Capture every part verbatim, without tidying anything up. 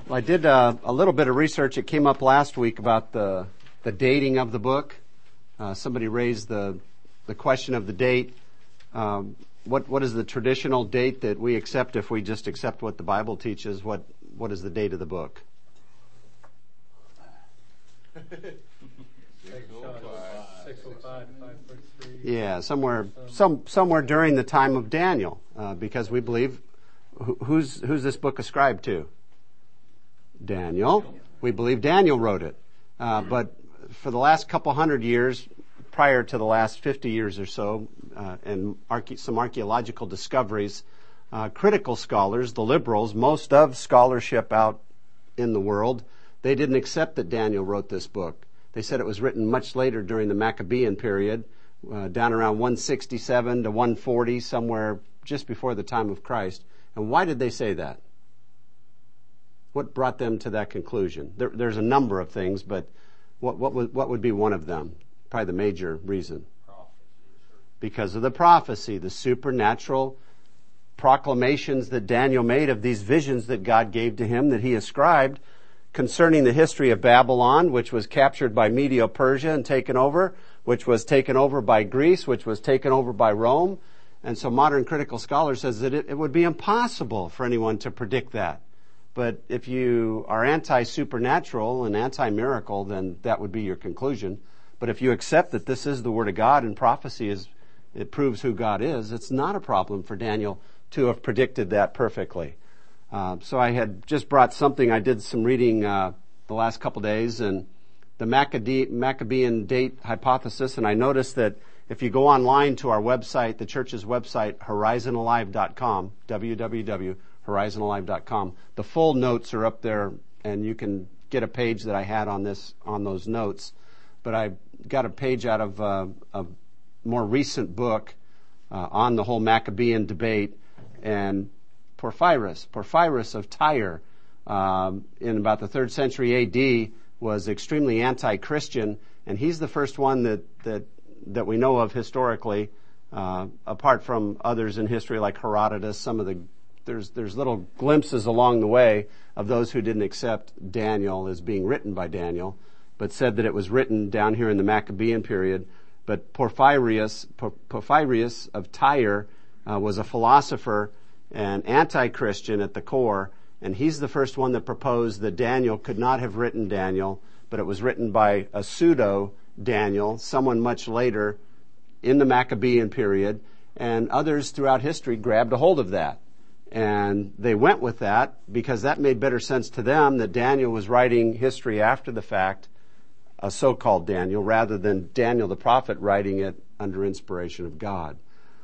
Well, I did uh, a little bit of research. It came up last week about the the dating of the book. Uh, somebody raised the the question of the date. Um, what what is the traditional date that we accept if we just accept what the Bible teaches? What what is the date of the book? Yeah, somewhere some somewhere during the time of Daniel, uh, because we believe who, who's who's this book ascribed to? Daniel. We believe Daniel wrote it, uh, but for the last couple hundred years, prior to the last fifty years or so, uh, and arche- some archaeological discoveries, uh, critical scholars, the liberals, most of scholarship out in the world, they didn't accept that Daniel wrote this book. They said it was written much later during the Maccabean period, uh, down around one sixty-seven to one forty, somewhere just before the time of Christ. And why did they say that? What brought them to that conclusion? There, there's a number of things, but what, what, would, what would be one of them? Probably the major reason. Because of the prophecy, the supernatural proclamations that Daniel made of these visions that God gave to him, that he ascribed concerning the history of Babylon, which was captured by Medo-Persia and taken over, which was taken over by Greece, which was taken over by Rome. And so modern critical scholars says that it, it would be impossible for anyone to predict that. But if you are anti-supernatural and anti-miracle, then that would be your conclusion. But if you accept that this is the Word of God and prophecy is, it proves who God is, it's not a problem for Daniel to have predicted that perfectly. Uh, so I had just brought something. I did some reading uh, the last couple days, and the Maccade- Maccabean date hypothesis, and I noticed that if you go online to our website, the church's website, horizon alive dot com, w w w dot horizon alive dot com, the full notes are up there, and you can get a page that I had on this on those notes. But I got a page out of uh, a more recent book uh, on the whole Maccabean debate, and Porphyrius, Porphyrius of Tyre, um, in about the third century A D, was extremely anti-Christian, and he's the first one that that that we know of historically, uh, apart from others in history like Herodotus. Some of the there's there's little glimpses along the way of those who didn't accept Daniel as being written by Daniel, but said that it was written down here in the Maccabean period. But Porphyrius, Porphyrius of Tyre uh, was a philosopher and anti-Christian at the core, and he's the first one that proposed that Daniel could not have written Daniel, but it was written by a pseudo-Daniel, someone much later in the Maccabean period, and others throughout history grabbed a hold of that. And they went with that because that made better sense to them, that Daniel was writing history after the fact, a so-called Daniel, rather than Daniel the prophet writing it under inspiration of God.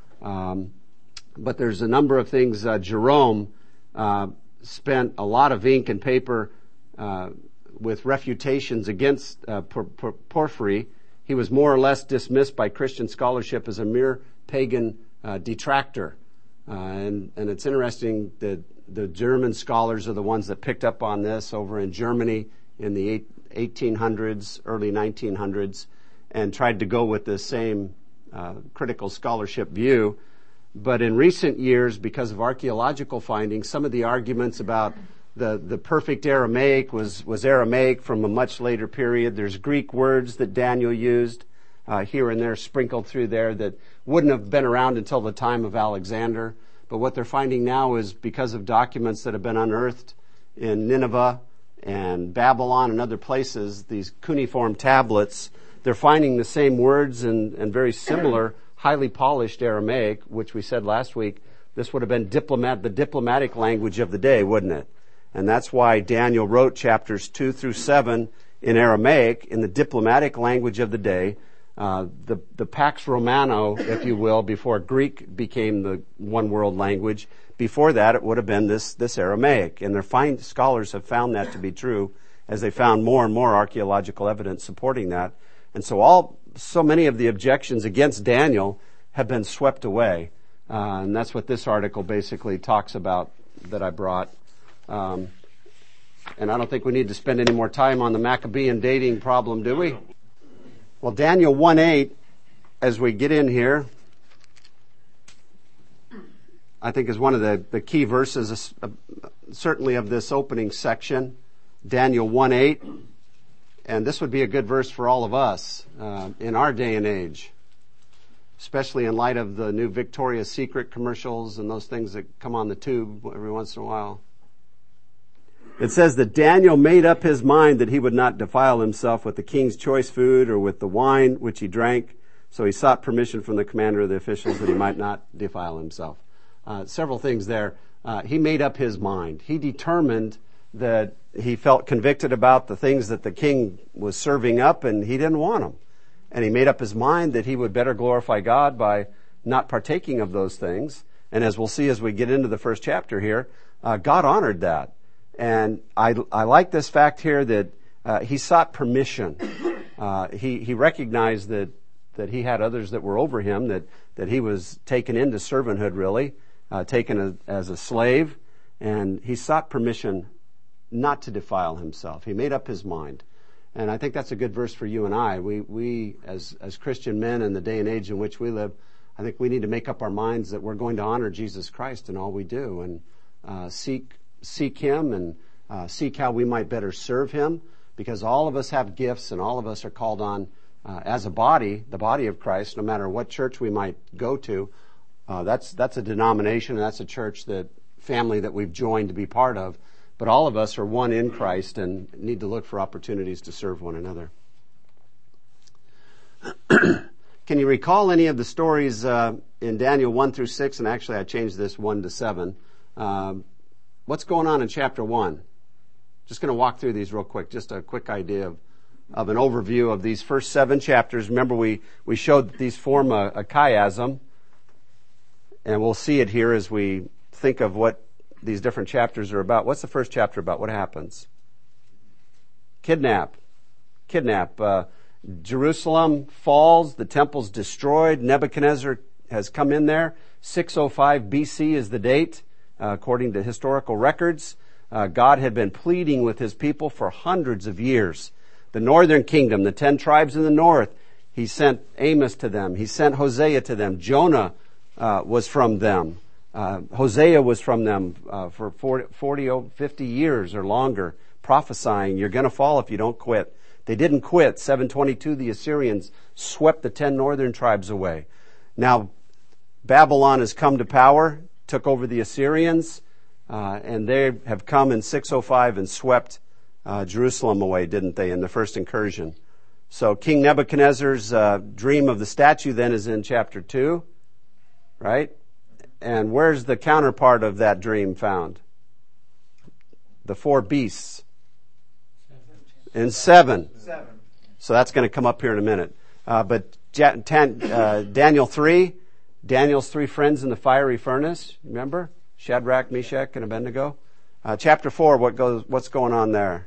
Um, but there's a number of things. Uh, Jerome uh, spent a lot of ink and paper uh, with refutations against uh, Por- Por- Porphyry. He was more or less dismissed by Christian scholarship as a mere pagan uh, detractor. Uh, and, and it's interesting that the German scholars are the ones that picked up on this over in Germany in the eighteen hundreds, early nineteen hundreds, and tried to go with the same uh, critical scholarship view. But in recent years, because of archaeological findings, some of the arguments about the, the perfect Aramaic was, was Aramaic from a much later period. There's Greek words that Daniel used uh, here and there sprinkled through there that wouldn't have been around until the time of Alexander. But what they're finding now is because of documents that have been unearthed in Nineveh and Babylon and other places, these cuneiform tablets, they're finding the same words and, and very similar, highly polished Aramaic, which we said last week, this would have been diplomat, the diplomatic language of the day, wouldn't it? And that's why Daniel wrote chapters two through seven in Aramaic, in the diplomatic language of the day, uh, the, the Pax Romano, if you will, before Greek became the one world language. Before that, it would have been this, this Aramaic. And their find, scholars have found that to be true as they found more and more archaeological evidence supporting that. And so all, so many of the objections against Daniel have been swept away. Uh, and that's what this article basically talks about that I brought. Um, and I don't think we need to spend any more time on the Maccabean dating problem, do we? Well, Daniel one eight, as we get in here, I think, is one of the, the key verses, uh, certainly of this opening section, Daniel one eight. And this would be a good verse for all of us uh, in our day and age, especially in light of the new Victoria's Secret commercials and those things that come on the tube every once in a while. It says that Daniel made up his mind that he would not defile himself with the king's choice food or with the wine which he drank. So he sought permission from the commander of the officials that he might not defile himself. Uh, several things there. Uh, he made up his mind. He determined that he felt convicted about the things that the king was serving up, and he didn't want them. And he made up his mind that he would better glorify God by not partaking of those things. And as we'll see as we get into the first chapter here, uh, God honored that. And I, I like this fact here that uh, he sought permission. Uh, he, he recognized that, that he had others that were over him, that, that he was taken into servanthood, really, uh, taken as, as a slave. And he sought permission not to defile himself. He made up his mind. And I think that's a good verse for you and I. We, we as, as Christian men in the day and age in which we live, I think we need to make up our minds that we're going to honor Jesus Christ in all we do and uh, seek seek Him and uh, seek how we might better serve Him, because all of us have gifts and all of us are called on uh, as a body, the body of Christ, no matter what church we might go to. Uh, that's that's a denomination, and that's a church, that family that we've joined to be part of. But all of us are one in Christ and need to look for opportunities to serve one another. Can you recall any of the stories uh, in Daniel one through six? And actually I changed this one to seven. Uh, what's going on in chapter one? Just going to walk through these real quick. Just a quick idea of, of an overview of these first seven chapters. Remember, we, we showed that these form a, a chiasm. And we'll see it here as we think of what these different chapters are about. What's the first chapter about? What happens? Kidnap. Kidnap. Uh, Jerusalem falls. The temple's destroyed. Nebuchadnezzar has come in there. six oh five B C is the date, uh, according to historical records. Uh, God had been pleading with His people for hundreds of years. The northern kingdom, the ten tribes in the north, He sent Amos to them. He sent Hosea to them. Jonah uh, was from them. Uh, Hosea was from them uh, for forty, forty, fifty years or longer, prophesying, you're going to fall if you don't quit. They didn't quit. seven twenty-two, the Assyrians swept the ten northern tribes away. Now, Babylon has come to power, took over the Assyrians, uh, and they have come in six oh five and swept uh, Jerusalem away, didn't they, in the first incursion. So King Nebuchadnezzar's uh, dream of the statue then is in chapter two, right? And where's the counterpart of that dream found? The four beasts. In seven. Seven. So that's going to come up here in a minute. Uh, but ja- ten, uh, Daniel three, Daniel's three friends in the fiery furnace. Remember? Shadrach, Meshach, and Abednego. Uh, chapter four, what goes? What's going on there?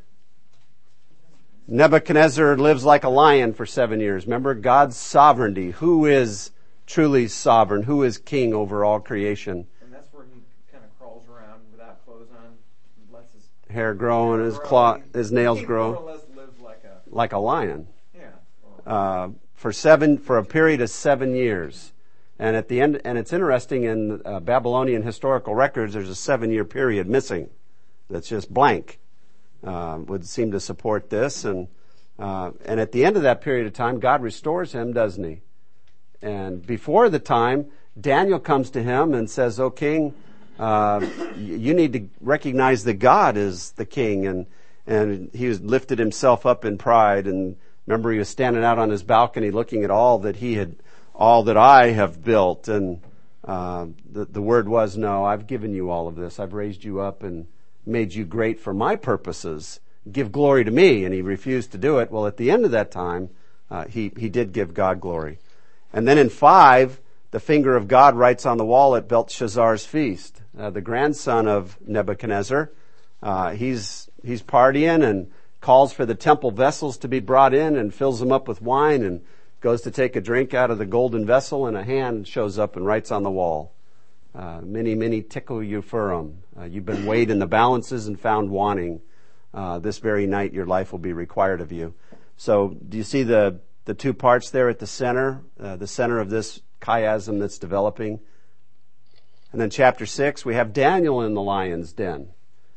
Nebuchadnezzar lives like a lion for seven years. Remember God's sovereignty. Who is truly sovereign? Who is king over all creation? And that's where he kind of crawls around without clothes on, and lets his hair grow and his claw, his nails he grow. more or less lives like a like a lion. Yeah. Uh, for seven, for a period of seven years. And at the end, and it's interesting in uh, Babylonian historical records, there's a seven-year period missing. That's just blank. Uh, would seem to support this. And, uh, and at the end of that period of time, God restores him, doesn't He? And before the time, Daniel comes to him and says, "O king, uh, you need to recognize that God is the king." And, and he was lifted himself up in pride. And remember, he was standing out on his balcony looking at all that he had, all that I have built. And, uh, the, the word was, no, I've given you all of this. I've raised you up and made you great for my purposes. Give glory to me. And he refused to do it. Well, at the end of that time, uh, he, he did give God glory. And then in five, the finger of God writes on the wall at Belshazzar's feast. Uh, the grandson of Nebuchadnezzar, uh, he's, he's partying and calls for the temple vessels to be brought in and fills them up with wine and goes to take a drink out of the golden vessel, and a hand shows up and writes on the wall, uh, many, many tickle you furum. Uh, you've been weighed in the balances and found wanting. Uh, this very night your life will be required of you. So do you see the, the two parts there at the center, uh, the center of this chiasm that's developing? And then chapter six, we have Daniel in the lion's den.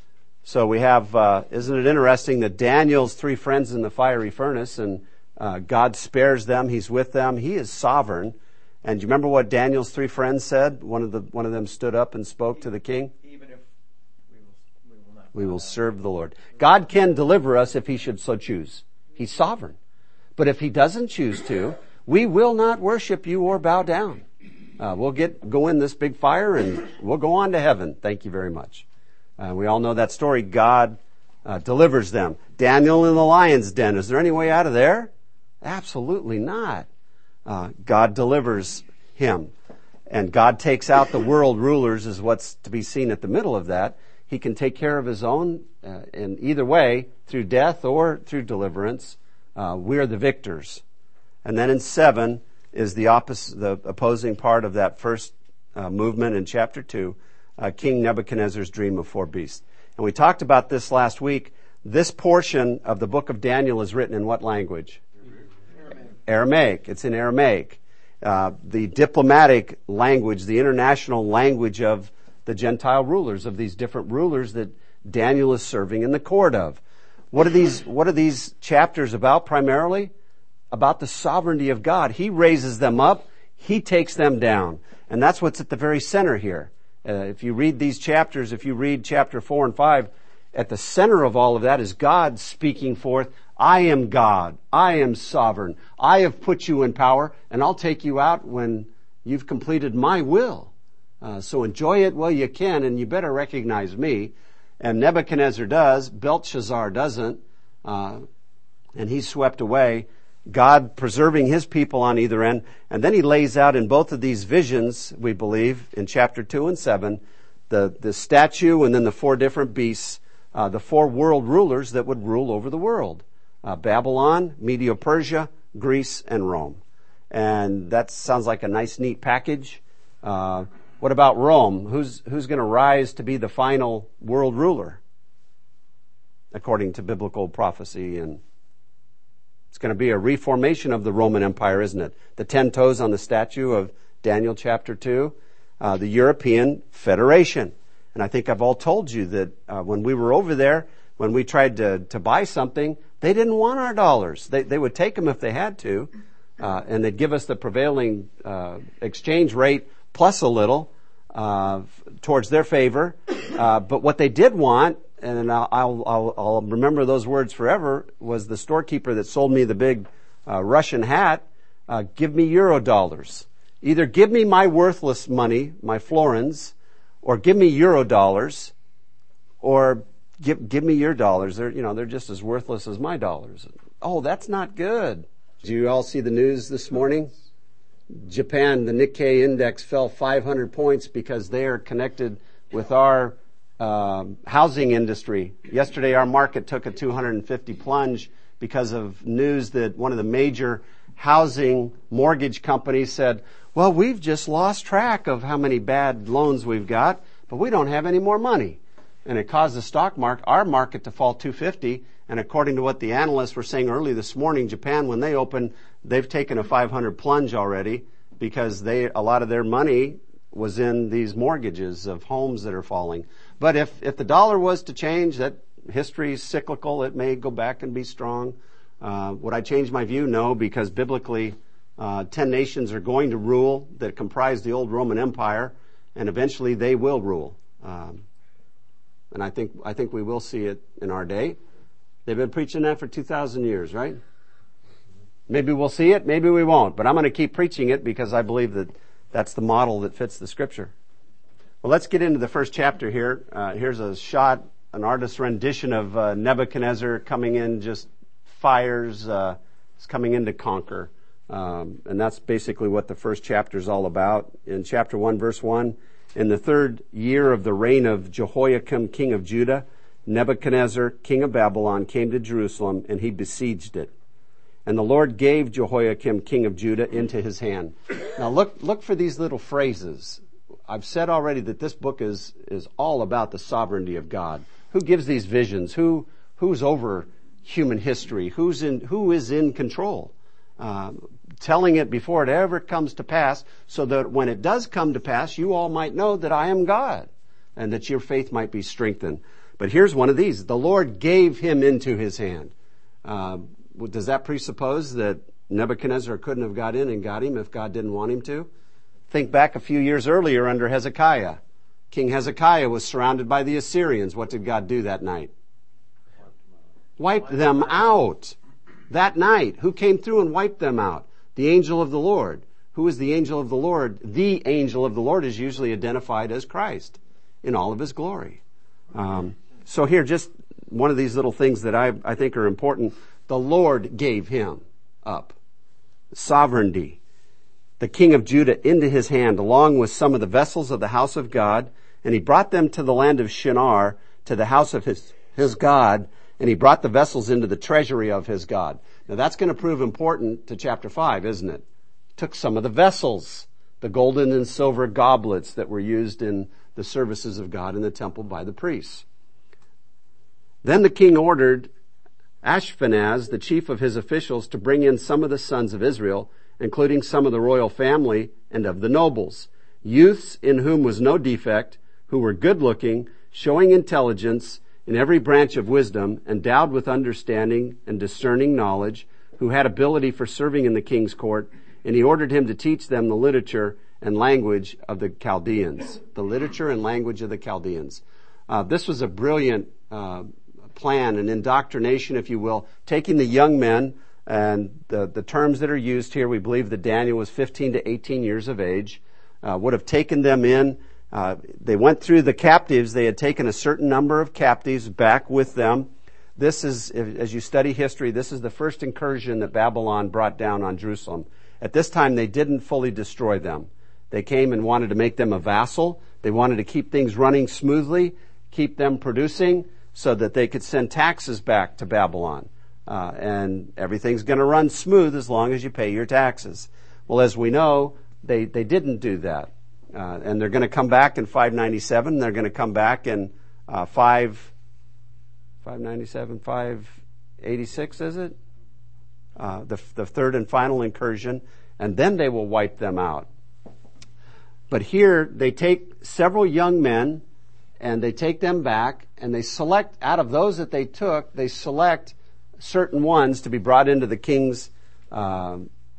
So we have, uh, isn't it interesting that Daniel's three friends in the fiery furnace, and uh, God spares them, he's with them, he is sovereign. And do you remember what Daniel's three friends said? One of the one of them stood up and spoke to the king. Even if we will, we will not. We will serve the Lord. God can deliver us if he should so choose. He's sovereign. But if he doesn't choose to, we will not worship you or bow down. Uh, we'll get go in this big fire and we'll go on to heaven. Thank you very much. Uh, we all know that story. God uh, delivers them. Daniel in the lion's den. Is there any way out of there? Absolutely not. Uh, God delivers him. And God takes out the world rulers is what's to be seen at the middle of that. He can take care of his own uh, in either way, through death or through deliverance. Uh, we're the victors. And then in seven is the opposite, the opposing part of that first uh, movement in chapter two, uh, King Nebuchadnezzar's dream of four beasts. And we talked about this last week. This portion of the book of Daniel is written in what language? Aramaic. Aramaic. It's in Aramaic. Uh, the diplomatic language, the international language of the Gentile rulers, of these different rulers that Daniel is serving in the court of. What are these, what are these chapters about primarily? About the sovereignty of God. He raises them up. He takes them down. And that's what's at the very center here. Uh, if you read these chapters, if you read chapter four and five, at the center of all of that is God speaking forth, I am God. I am sovereign. I have put you in power, and I'll take you out when you've completed my will. Uh, so enjoy it while you can, and you better recognize me. And Nebuchadnezzar does. Belshazzar doesn't. Uh, and he's swept away. God preserving his people on either end. And then he lays out in both of these visions, we believe, in chapter two and seven, the, the statue and then the four different beasts, uh, the four world rulers that would rule over the world. Uh, Babylon, Medo-Persia, Greece, and Rome. And that sounds like a nice, neat package. Uh, what about Rome? Who's, who's going to rise to be the final world ruler? According to biblical prophecy, and it's going to be a reformation of the Roman Empire, isn't it? The ten toes on the statue of Daniel chapter two, uh, the European Federation. And I think I've all told you that uh, when we were over there, when we tried to, to buy something, they didn't want our dollars. They, they would take them if they had to, uh, and they'd give us the prevailing uh, exchange rate plus a little uh, towards their favor. Uh, but what they did want, and I'll, I'll, I'll remember those words forever, was the storekeeper that sold me the big uh, Russian hat, uh, give me euro dollars. Either give me my worthless money, my florins, or give me euro dollars, or give give me your dollars. They're, you know, they're just as worthless as my dollars. Oh, that's not good. Did you all see the news this morning? Japan, the Nikkei index fell five hundred points because they are connected with our Uh, housing industry. Yesterday, our market took a two hundred fifty plunge because of news that one of the major housing mortgage companies said, well, we've just lost track of how many bad loans we've got, but we don't have any more money. And it caused the stock market, our market, to fall two hundred fifty. And according to what the analysts were saying early this morning, Japan, when they opened, they've taken a five hundred plunge already because they, a lot of their money was in these mortgages of homes that are falling. But if, if the dollar was to change, that history is cyclical. It may go back and be strong. Uh, would I change my view? No, because biblically, uh, ten nations are going to rule that comprise the old Roman Empire, and eventually they will rule. Um, and I think I think we will see it in our day. They've been preaching that for two thousand years, right? Maybe we'll see it, maybe we won't. But I'm going to keep preaching it because I believe that that's the model that fits the Scripture. Well, let's get into the first chapter here. Uh, here's a shot, an artist's rendition of uh, Nebuchadnezzar coming in, just fires, uh, is coming in to conquer. Um, and that's basically what the first chapter is all about. In chapter one, verse one, in the third year of the reign of Jehoiakim, king of Judah, Nebuchadnezzar, king of Babylon, came to Jerusalem, and he besieged it. And the Lord gave Jehoiakim, king of Judah, into his hand. Now look, look for these little phrases. I've said already that this book is, is all about the sovereignty of God. Who gives these visions? Who, who's over human history? Who's in, who is in control? uh, telling it before it ever comes to pass, so that when it does come to pass, you all might know that I am God, and that your faith might be strengthened. But here's one of these. The Lord gave him into his hand. Uh, does that presuppose that Nebuchadnezzar couldn't have got in and got him if God didn't want him to? Think back a few years earlier under Hezekiah. King Hezekiah was surrounded by the Assyrians. What did God do that night? Wiped them out. That night. Who came through and wiped them out? The angel of the Lord. Who is the angel of the Lord? The angel of the Lord is usually identified as Christ in all of his glory. Um, so here, just one of these little things that I, I think are important. The Lord gave him up. Sovereignty. The king of Judah into his hand, along with some of the vessels of the house of God, and he brought them to the land of Shinar, to the house of his, his God, and he brought the vessels into the treasury of his God. Now that's going to prove important to chapter five, isn't it? Took some of the vessels, the golden and silver goblets that were used in the services of God in the temple by the priests. Then the king ordered Ashpenaz, the chief of his officials, to bring in some of the sons of Israel, including some of the royal family and of the nobles, youths in whom was no defect, who were good-looking, showing intelligence in every branch of wisdom, endowed with understanding and discerning knowledge, who had ability for serving in the king's court, and he ordered him to teach them the literature and language of the Chaldeans. The literature and language of the Chaldeans. Uh, this was a brilliant uh, plan, an indoctrination, if you will, taking the young men, and the, the terms that are used here, we believe that Daniel was fifteen to eighteen years of age, uh, would have taken them in. Uh, they went through the captives. They had taken a certain number of captives back with them. This is, as you study history, this is the first incursion that Babylon brought down on Jerusalem. At this time, they didn't fully destroy them. They came and wanted to make them a vassal. They wanted to keep things running smoothly, keep them producing, so that they could send taxes back to Babylon. Uh, and everything's going to run smooth as long as you pay your taxes. Well, as we know, they, they didn't do that. Uh, and they're going to come back in five ninety-seven. They're going to come back in uh, five, five ninety-seven, five eighty-six, is it? Uh, the, the third and final incursion. And then they will wipe them out. But here they take several young men and they take them back and they select, out of those that they took, they select certain ones to be brought into the king's uh,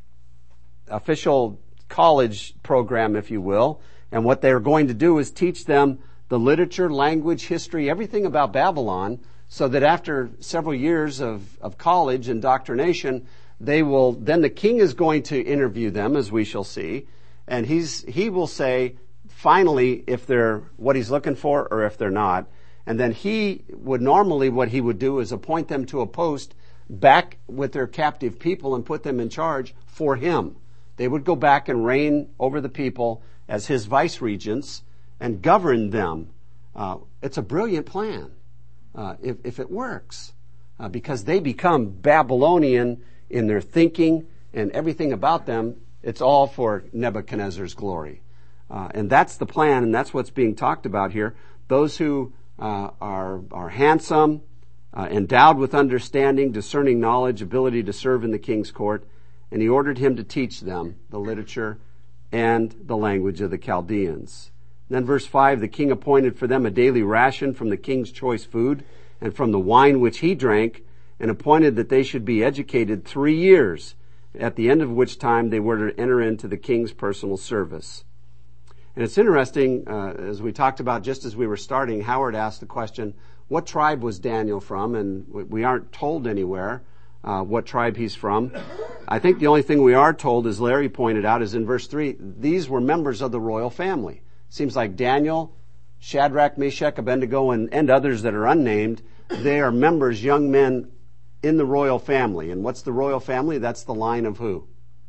official college program, if you will. And what they're going to do is teach them the literature, language, history, everything about Babylon, so that after several years of, of college indoctrination, they will, then the king is going to interview them, as we shall see, and he's, he will say, finally, if they're what he's looking for or if they're not. And then he would normally, what he would do is appoint them to a post back with their captive people and put them in charge for him. They would go back and reign over the people as his vice regents and govern them. Uh, it's a brilliant plan uh, if, if it works, uh, because they become Babylonian in their thinking and everything about them. It's all for Nebuchadnezzar's glory. Uh, and that's the plan, and that's what's being talked about here. Those who uh, are, are handsome, uh, endowed with understanding, discerning knowledge, ability to serve in the king's court, and he ordered him to teach them the literature and the language of the Chaldeans. And then verse five, the king appointed for them a daily ration from the king's choice food and from the wine which he drank, and appointed that they should be educated three years, at the end of which time they were to enter into the king's personal service. And it's interesting, uh, as we talked about just as we were starting, Howard asked the question, what tribe was Daniel from? And we aren't told anywhere uh, what tribe he's from. I think the only thing we are told, as Larry pointed out, is in verse three, these were members of the royal family. Seems like Daniel, Shadrach, Meshach, Abednego, and, and others that are unnamed, they are members, young men in the royal family. And what's the royal family? That's the line of who?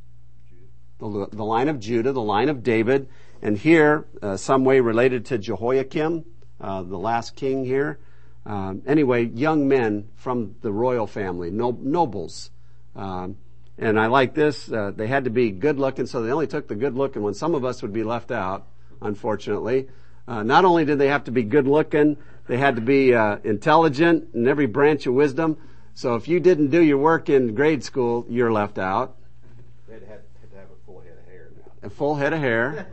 The, the line of Judah, the line of David. And here, uh, some way related to Jehoiakim, uh, the last king here. Um, anyway, young men from the royal family, no, nobles. Um, and I like this. Uh, they had to be good looking, so they only took the good looking when some of us would be left out, unfortunately. Uh, not only did they have to be good looking, they had to be uh, intelligent in every branch of wisdom. So if you didn't do your work in grade school, you're left out. They had, had to have a full head of hair now. A full head of hair.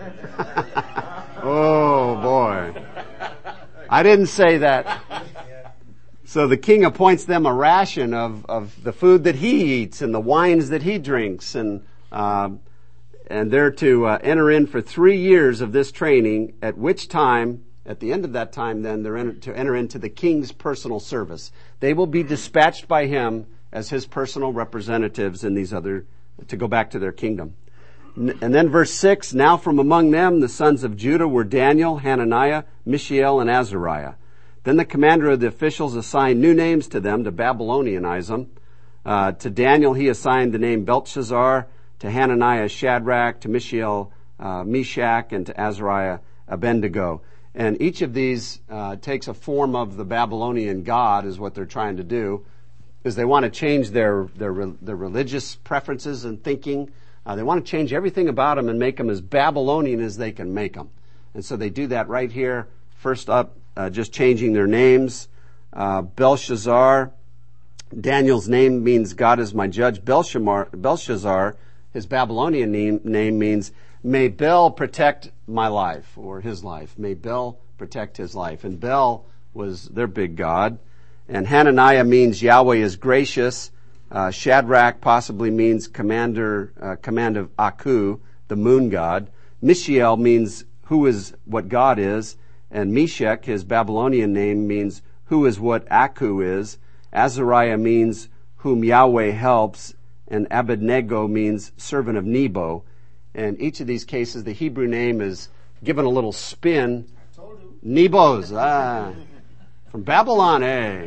Oh, boy. I didn't say that. So the king appoints them a ration of, of the food that he eats and the wines that he drinks, and uh, and they're to uh, enter in for three years of this training, at which time, at the end of that time, then they're in, to enter into the king's personal service. They will be dispatched by him as his personal representatives in these other, to go back to their kingdom. And then verse six, now from among them the sons of Judah were Daniel, Hananiah, Mishael, and Azariah. Then the commander of the officials assigned new names to them to Babylonianize them. Uh, to Daniel he assigned the name Belshazzar, to Hananiah Shadrach, to Mishael uh, Meshach, and to Azariah Abednego. And each of these uh, takes a form of the Babylonian god, is what they're trying to do, is they want to change their their, their religious preferences and thinking. Uh, they want to change everything about them and make them as Babylonian as they can make them. And so they do that right here. First up, uh, just changing their names. Uh, Belshazzar, Daniel's name means God is my judge. Belshazzar, Belshazzar his Babylonian name, name means may Bel protect my life, or his life. May Bel protect his life. And Bel was their big god. And Hananiah means Yahweh is gracious. Uh, Shadrach possibly means commander, uh, command of Aku, the moon god. Mishael means who is what God is. And Meshach, his Babylonian name, means who is what Aku is. Azariah means whom Yahweh helps. And Abednego means servant of Nebo. And each of these cases, the Hebrew name is given a little spin. I told you. Nebos, ah, from Babylon, eh?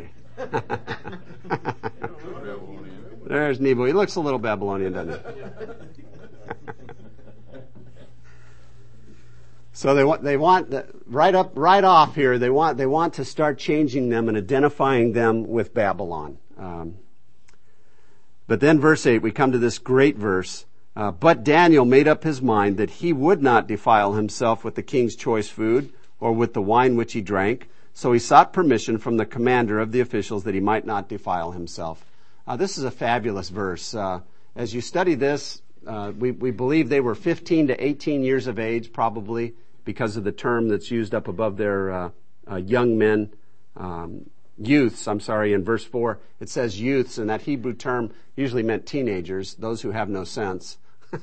There's Nebo. He looks a little Babylonian, doesn't he? So they want, they want, right up, right off here, they want, they want to start changing them and identifying them with Babylon. Um, but then verse eight, we come to this great verse. Uh, but Daniel made up his mind that he would not defile himself with the king's choice food or with the wine which he drank. So he sought permission from the commander of the officials that he might not defile himself. Uh, this is a fabulous verse. Uh, as you study this, uh, we, we believe they were fifteen to eighteen years of age, probably, because of the term that's used up above their uh, uh, young men, um, youths, I'm sorry, in verse four. It says youths, and that Hebrew term usually meant teenagers, those who have no sense. And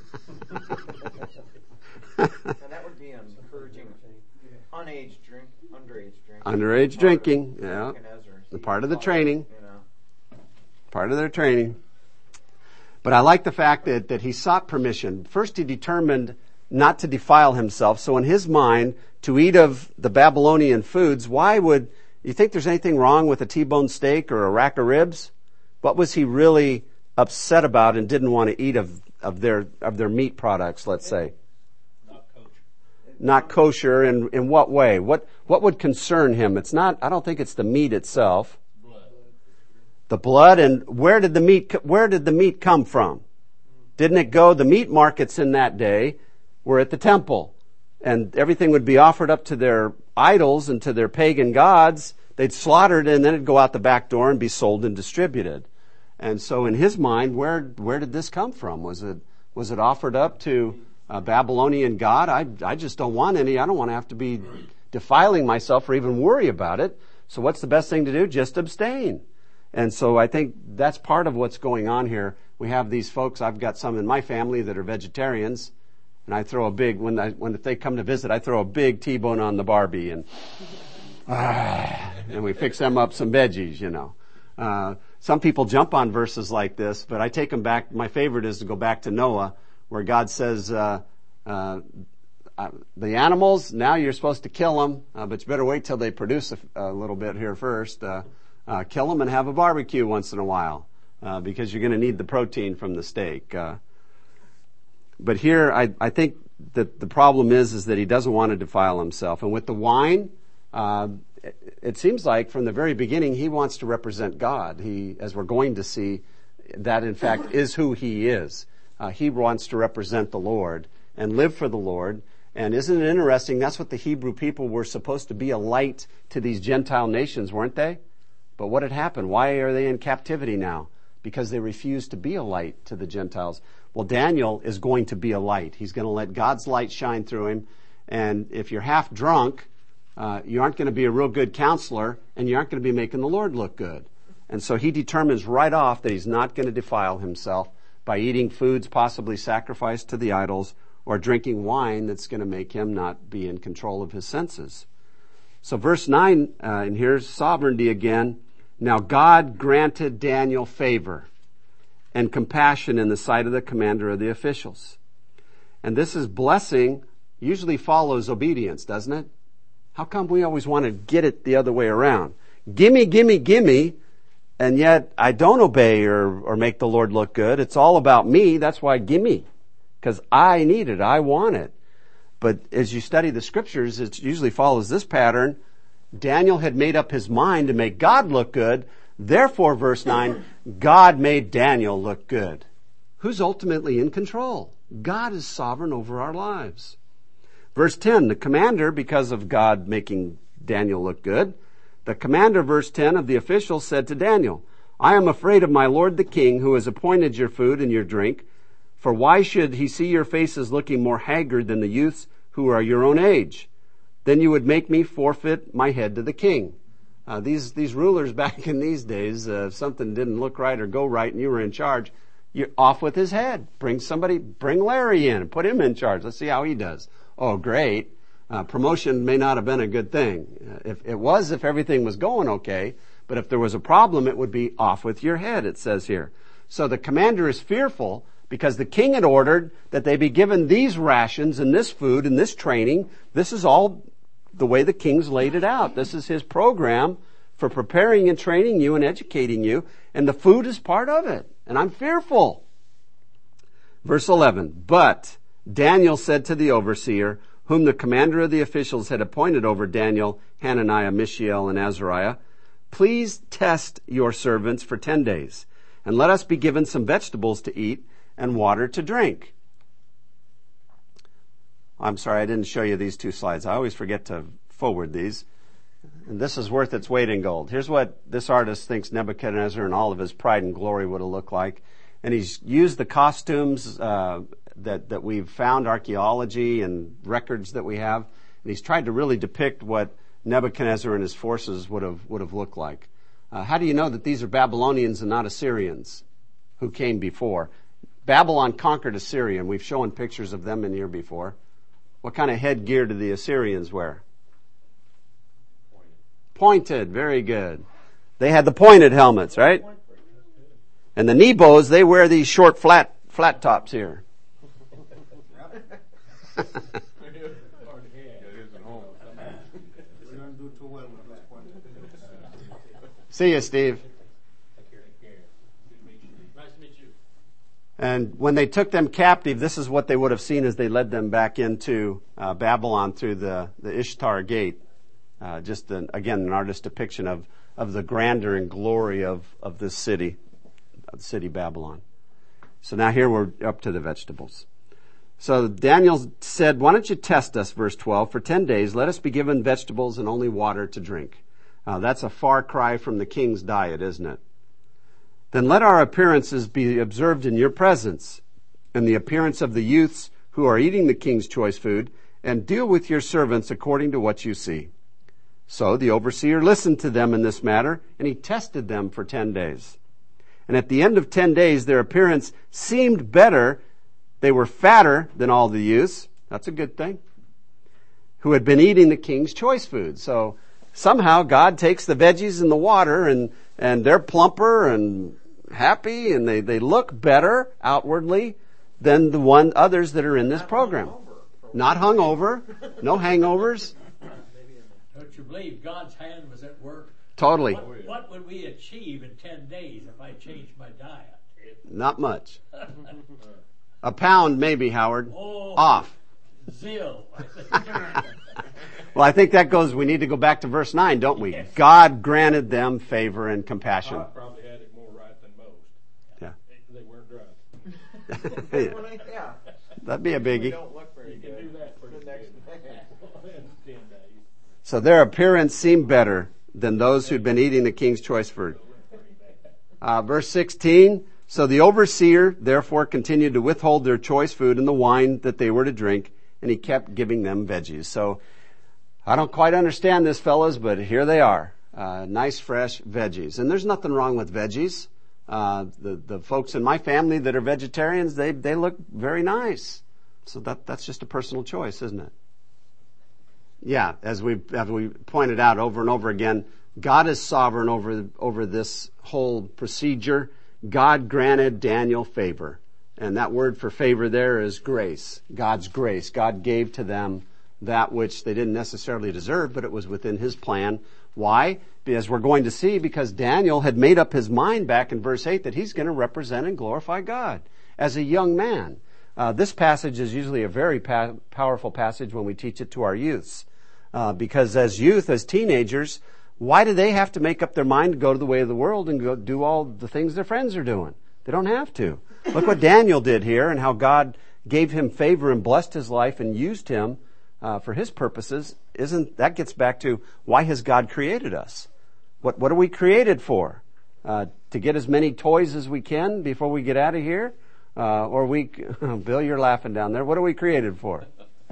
that would be encouraging unaged drink, underage drinking. Underage drinking, yeah. Nebuchadnezzar. The part of the training. You know. Part of their training. But I like the fact that, that he sought permission. First he determined not to defile himself. So in his mind, to eat of the Babylonian foods, why would you think there's anything wrong with a T-bone steak or a rack of ribs? What was he really upset about and didn't want to eat of, of their of their meat products, let's say? Not kosher. Not kosher in, in what way? What what would concern him? It's not, I don't think it's the meat itself. Blood. The blood, and where did the meat where did the meat come from? Didn't it go, the meat markets in that day were at the temple, and everything would be offered up to their idols and to their pagan gods. They'd slaughter it, and then it'd go out the back door and be sold and distributed. And so in his mind, where where did this come from? Was it was it offered up to a Babylonian god? I I just don't want any. I don't want to have to be defiling myself or even worry about it. So what's the best thing to do? Just abstain. And so I think that's part of what's going on here. We have these folks, I've got some in my family that are vegetarians, and I throw a big, when I, when if they come to visit, I throw a big T-bone on the Barbie, and ah, and we fix them up some veggies, you know. Uh, some people jump on verses like this, but I take them back. My favorite is to go back to Noah, where God says, uh, uh, uh, the animals, now you're supposed to kill them, uh, but you better wait till they produce a, a little bit here first. Uh, uh, kill them and have a barbecue once in a while, uh, because you're going to need the protein from the steak. Uh, but here, I, I think that the problem is, is that he doesn't want to defile himself. And with the wine, uh, it, it seems like from the very beginning, he wants to represent God. He, as we're going to see, that in fact is who he is. Uh, he wants to represent the Lord and live for the Lord. And isn't it interesting? That's what the Hebrew people were supposed to be, a light to these Gentile nations, weren't they? But what had happened? Why are they in captivity now? Because they refused to be a light to the Gentiles. Well, Daniel is going to be a light. He's going to let God's light shine through him. And if you're half drunk, uh, you aren't going to be a real good counselor, and you aren't going to be making the Lord look good. And so he determines right off that he's not going to defile himself by eating foods possibly sacrificed to the idols or drinking wine that's going to make him not be in control of his senses. So verse nine, uh, and here's sovereignty again. Now God granted Daniel favor and compassion in the sight of the commander of the officials. And this is blessing usually follows obedience, doesn't it? How come we always want to get it the other way around? Gimme, gimme, gimme, and yet I don't obey or, or make the Lord look good. It's all about me. That's why gimme, because I need it. I want it. But as you study the scriptures, it usually follows this pattern. Daniel had made up his mind to make God look good. Therefore, verse nine, God made Daniel look good. Who's ultimately in control? God is sovereign over our lives. Verse ten, the commander, because of God making Daniel look good, the commander, verse ten, of the officials said to Daniel, I am afraid of my lord the king, who has appointed your food and your drink. For why should he see your faces looking more haggard than the youths who are your own age? Then you would make me forfeit my head to the king. Uh, these these rulers back in these days, uh, if something didn't look right or go right and you were in charge, you're off with his head. Bring somebody, bring Larry in and put him in charge. Let's see how he does. Oh, great. Uh, promotion may not have been a good thing. Uh, if it was, if everything was going okay, but if there was a problem, it would be off with your head, it says here. So the commander is fearful because the king had ordered that they be given these rations and this food and this training. This is all the way the king's laid it out. This is his program for preparing and training you and educating you, and the food is part of it. And I'm fearful. Verse eleven, but Daniel said to the overseer, whom the commander of the officials had appointed over Daniel, Hananiah, Mishael, and Azariah, please test your servants for ten days, and let us be given some vegetables to eat and water to drink. I'm sorry, I didn't show you these two slides. I always forget to forward these. And this is worth its weight in gold. Here's what this artist thinks Nebuchadnezzar and all of his pride and glory would have looked like. And he's used the costumes uh, that, that we've found, archaeology and records that we have. And he's tried to really depict what Nebuchadnezzar and his forces would have, would have looked like. Uh, how do you know that these are Babylonians and not Assyrians who came before? Babylon conquered Assyria, and we've shown pictures of them in here before. What kind of headgear do the Assyrians wear? Pointed. Very good. They had the pointed helmets, right? And the Nebos, they wear these short flat flat tops here. See you, Steve. And when they took them captive, this is what they would have seen as they led them back into uh, Babylon through the, the Ishtar gate. Uh, just, an, again, an artist's depiction of, of the grandeur and glory of, of this city, of the city Babylon. So now here we're up to the vegetables. So Daniel said, why don't you test us, verse twelve, for ten days, let us be given vegetables and only water to drink. Uh, that's a far cry from the king's diet, isn't it? Then let our appearances be observed in your presence, and the appearance of the youths who are eating the king's choice food, and deal with your servants according to what you see. So the overseer listened to them in this matter, and he tested them for ten days. And at the end of ten days, their appearance seemed better. They were fatter than all the youths. That's a good thing. Who had been eating the king's choice food. So somehow God takes the veggies and the water, and, and they're plumper and happy, and they, they look better outwardly than the one others that are in this program. Not hungover, no hangovers. Don't you believe God's hand was at work? Totally. What, what would we achieve in ten days if I changed my diet? Not much. A pound maybe, Howard. Oh, Off. Zill. Well, I think that goes, we need to go back to verse nine, don't we? God granted them favor and compassion. God probably had it more right than most. Yeah. They weren't drunk. Yeah. That'd be a We biggie. don't look very You can good do that for pretty the next good. day. In ten days. So their appearance seemed better than those who'd been eating the king's choice food. Uh, verse sixteen, So the overseer therefore continued to withhold their choice food and the wine that they were to drink, and he kept giving them veggies. So I don't quite understand this, fellas, but here they are. Uh, nice, fresh veggies. And there's nothing wrong with veggies. Uh, the, the folks in my family that are vegetarians, they, they look very nice. So that, that's just a personal choice, isn't it? Yeah, as we, as we pointed out over and over again, God is sovereign over, over this whole procedure. God granted Daniel favor. And that word for favor there is grace. God's grace. God gave to them that which they didn't necessarily deserve, but it was within His plan. Why? As we're going to see, because Daniel had made up his mind back in verse eight that he's going to represent and glorify God as a young man. Uh, this passage is usually a very pa- powerful passage when we teach it to our youths. Uh, because as youth, as teenagers, why do they have to make up their mind to go to the way of the world and go do all the things their friends are doing? They don't have to. Look what Daniel did here and how God gave him favor and blessed his life and used him uh, for His purposes. Isn't that gets back to why has God created us? What what are we created for? Uh, to get as many toys as we can before we get out of here? Uh, or we, Bill, you're laughing down there. What are we created for?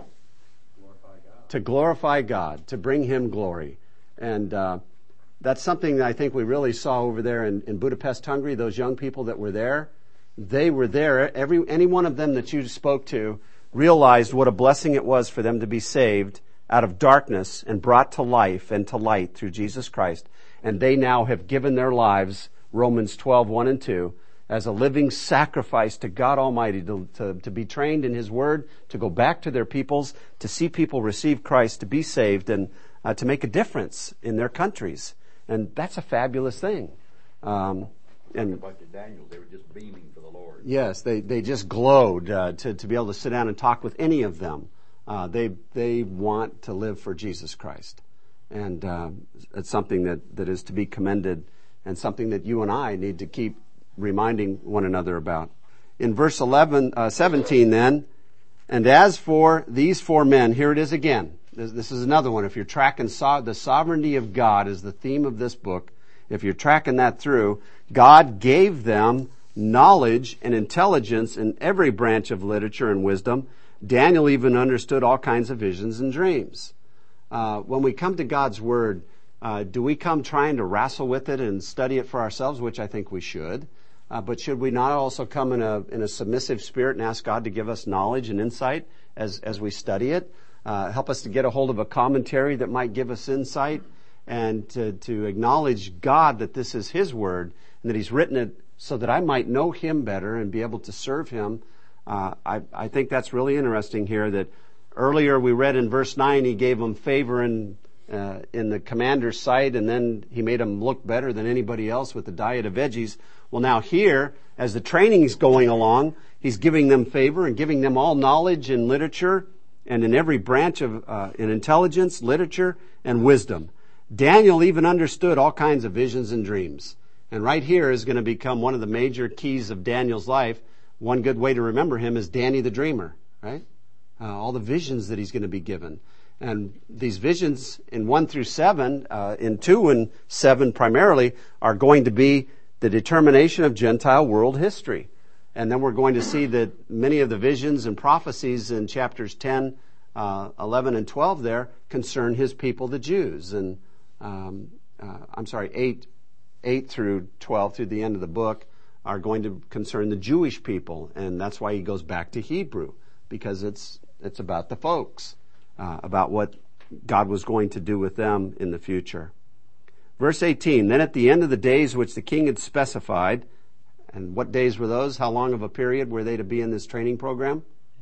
Glorify God. To glorify God, to bring Him glory. And uh, that's something that I think we really saw over there in, in Budapest, Hungary. Those young people that were there, they were there. Every any one of them that you spoke to realized what a blessing it was for them to be saved out of darkness and brought to life and to light through Jesus Christ. And they now have given their lives, Romans twelve, one and two, as a living sacrifice to God Almighty, to, to, to be trained in His Word, to go back to their peoples, to see people receive Christ, to be saved, and uh, to make a difference in their countries. And that's a fabulous thing. Um, and A bunch of Daniels, they were just beaming for the Lord. yes, they, they just glowed uh, to, to be able to sit down and talk with any of them. Uh, they they want to live for Jesus Christ. And uh, it's something that, that is to be commended and something that you and I need to keep reminding one another about. In verse eleven, uh, seventeen then, and as for these four men, here it is again. This, this is another one. If you're tracking so- the sovereignty of God is the theme of this book, if you're tracking that through, God gave them knowledge and intelligence in every branch of literature and wisdom. Daniel even understood all kinds of visions and dreams. Uh, when we come to God's Word, uh, do we come trying to wrestle with it and study it for ourselves, which I think we should? Uh, but should we not also come in a in a submissive spirit and ask God to give us knowledge and insight as as we study it? Uh, help us to get a hold of a commentary that might give us insight, and to, to acknowledge God that this is His Word and that He's written it so that I might know Him better and be able to serve Him. Uh, I, I think that's really interesting here that earlier we read in verse nine, He gave them favor in, uh, in the commander's sight, and then He made them look better than anybody else with the diet of veggies. Well, now here, as the training is going along, He's giving them favor and giving them all knowledge in literature and in every branch of, uh, in intelligence, literature, and wisdom. Daniel even understood all kinds of visions and dreams. And right here is going to become one of the major keys of Daniel's life. One good way to remember him is Danny the Dreamer, right? Uh, all the visions that he's going to be given. And these visions in one through seven, uh, in two and seven primarily, are going to be the determination of Gentile world history. And then we're going to see that many of the visions and prophecies in chapters ten, uh, eleven, and twelve there concern His people, the Jews. And um, uh, I'm sorry, eight, eight through twelve, through the end of the book, are going to concern the Jewish people. And that's why he goes back to Hebrew, because it's it's about the folks, uh, about what God was going to do with them in the future. Verse eighteen, then at the end of the days which the king had specified, and what days were those? How long of a period were they to be in this training program?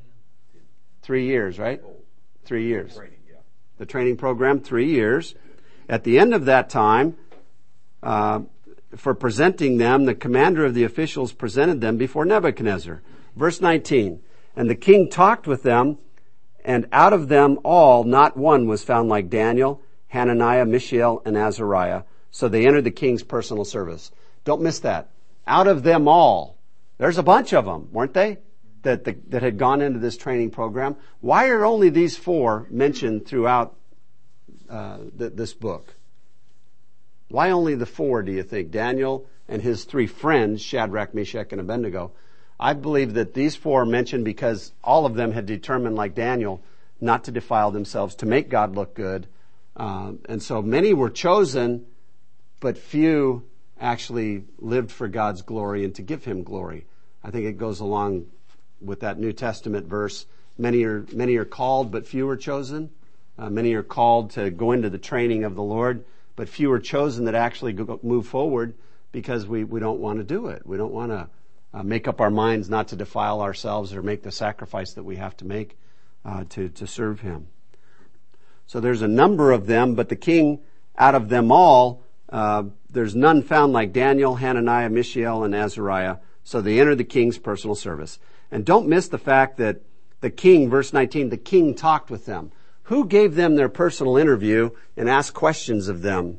Three years, right? Three years. Training, yeah. The training program, three years. At the end of that time, uh, for presenting them, the commander of the officials presented them before Nebuchadnezzar. Verse nineteen, and the king talked with them, and out of them all, not one was found like Daniel, Hananiah, Mishael, and Azariah. So they entered the king's personal service. Don't miss that. Out of them all. There's a bunch of them, weren't they? That, the, that had gone into this training program. Why are only these four mentioned throughout uh, the, this book? Why only the four, do you think? Daniel, and his three friends, Shadrach, Meshach, and Abednego. I believe that these four are mentioned because all of them had determined, like Daniel, not to defile themselves, to make God look good. Um, and so many were chosen, but few actually lived for God's glory and to give him glory. I think it goes along with that New Testament verse. Many are, many are called, but few are chosen. Uh, many are called to go into the training of the Lord, but few are chosen that actually go, move forward because we, we don't want to do it. We don't want to uh, make up our minds not to defile ourselves or make the sacrifice that we have to make uh, to, to serve him. So there's a number of them, but the king, out of them all, uh, there's none found like Daniel, Hananiah, Mishael, and Azariah. So they enter the king's personal service. And don't miss the fact that the king, verse nineteen, the king talked with them. Who gave them their personal interview and asked questions of them?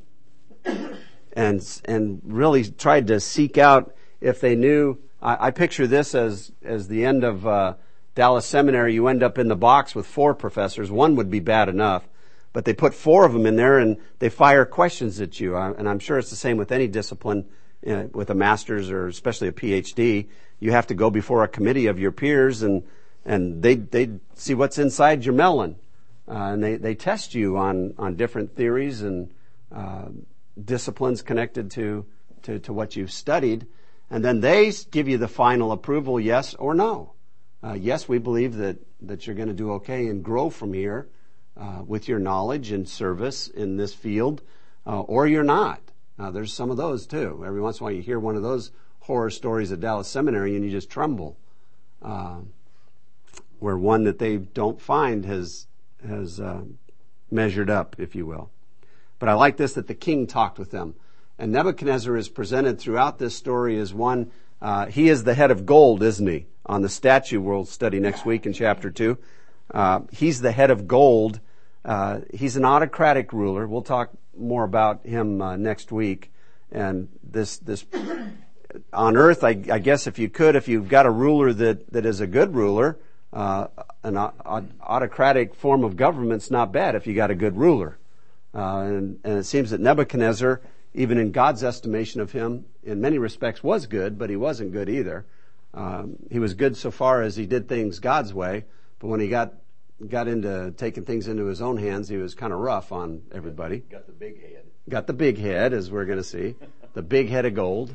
And, and really tried to seek out if they knew. I, I picture this as, as the end of, uh, Dallas Seminary. You end up in the box with four professors. One would be bad enough, but they put four of them in there and they fire questions at you. And I'm sure it's the same with any discipline, uh, with a master's or especially a P H D. You have to go before a committee of your peers and, and they, they see what's inside your melon. Uh, and they, they test you on, on different theories and, uh, disciplines connected to, to, to what you've studied. And then they give you the final approval, yes or no. Uh, yes, we believe that, that you're going to do okay and grow from here, uh, with your knowledge and service in this field, uh, or you're not. Uh, there's some of those too. Every once in a while you hear one of those horror stories at Dallas Seminary and you just tremble. Uh, where one that they don't find has, has, uh, measured up, if you will. But I like this, that the king talked with them. And Nebuchadnezzar is presented throughout this story as one, uh, he is the head of gold, isn't he? On the statue we'll study next week in chapter two. Uh, he's the head of gold. Uh, he's an autocratic ruler. We'll talk more about him, uh, next week. And this, this, on earth, I, I guess if you could, if you've got a ruler that, that is a good ruler, uh, an autocratic form of government's not bad if you got a good ruler. Uh, and, and it seems that Nebuchadnezzar, even in God's estimation of him, in many respects was good, but he wasn't good either. Um, he was good so far as he did things God's way, but when he got got into taking things into his own hands, he was kind of rough on everybody. Got the big head. Got the big head, as we're going to see. The big head of gold.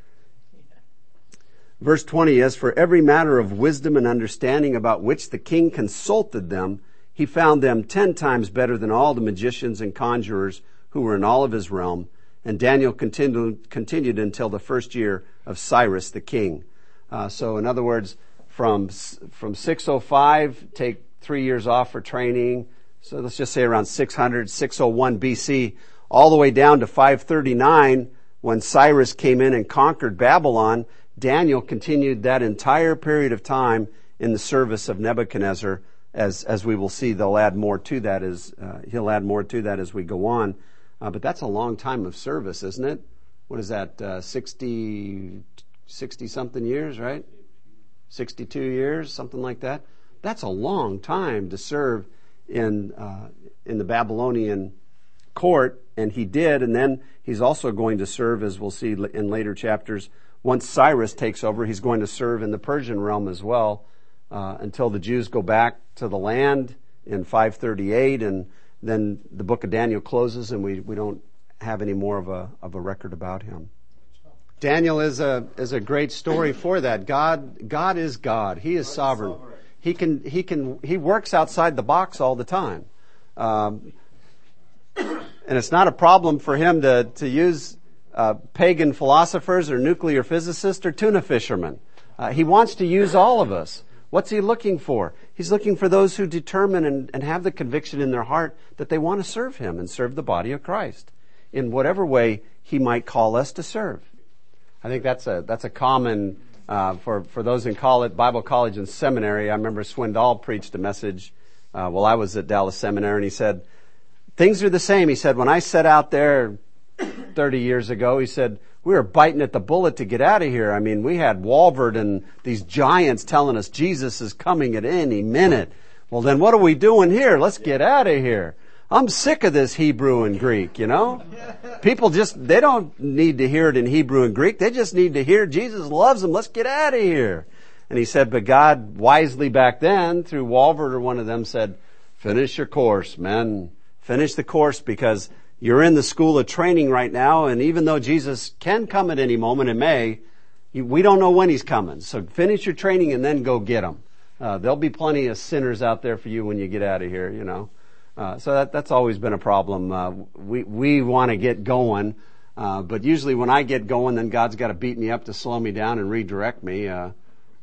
Verse twenty, as for every matter of wisdom and understanding about which the king consulted them, he found them ten times better than all the magicians and conjurers who were in all of his realm. And Daniel continued, continued until the first year of Cyrus the king. Uh, so in other words, from, from six oh five, take three years off for training. So let's just say around six hundred, six oh one B C, all the way down to five thirty-nine, when Cyrus came in and conquered Babylon. Daniel continued that entire period of time in the service of Nebuchadnezzar. As, as we will see, they'll add more to that as, uh, he'll add more to that as we go on. Uh, but that's a long time of service, isn't it? What is that, uh, sixty, sixty something years, right? sixty-two years, something like that. That's a long time to serve in, uh, in the Babylonian court, and he did, and then he's also going to serve, as we'll see in later chapters. Once Cyrus takes over, he's going to serve in the Persian realm as well, uh, until the Jews go back to the land in five thirty-eight, and then the book of Daniel closes, and we, we don't have any more of a of a record about him. Daniel is a is a great story for that. God God is God. He is sovereign. He can he can he works outside the box all the time, um, and it's not a problem for him to to use uh, pagan philosophers or nuclear physicists or tuna fishermen. Uh, he wants to use all of us. What's he looking for? He's looking for those who determine and, and have the conviction in their heart that they want to serve him and serve the body of Christ in whatever way he might call us to serve. I think that's a that's a common uh, for for those in college, Bible college and seminary. I remember Swindoll preached a message uh, while I was at Dallas Seminary, and he said things are the same. He said when I set out there thirty years ago, he said, we were biting at the bullet to get out of here. I mean, we had Walford and these giants telling us Jesus is coming at any minute. Well, then what are we doing here? Let's get out of here. I'm sick of this Hebrew and Greek, you know? People just, they don't need to hear it in Hebrew and Greek. They just need to hear Jesus loves them. Let's get out of here. And he said, but God wisely back then, through Walvoord or one of them, said, finish your course, men. Finish the course, because you're in the school of training right now, and even though Jesus can come at any moment and may, we don't know when he's coming. So finish your training and then go get him. Uh, there'll be plenty of sinners out there for you when you get out of here, you know. Uh, so that, that's always been a problem. Uh, we, we want to get going, uh, but usually when I get going, then God's got to beat me up to slow me down and redirect me. Uh,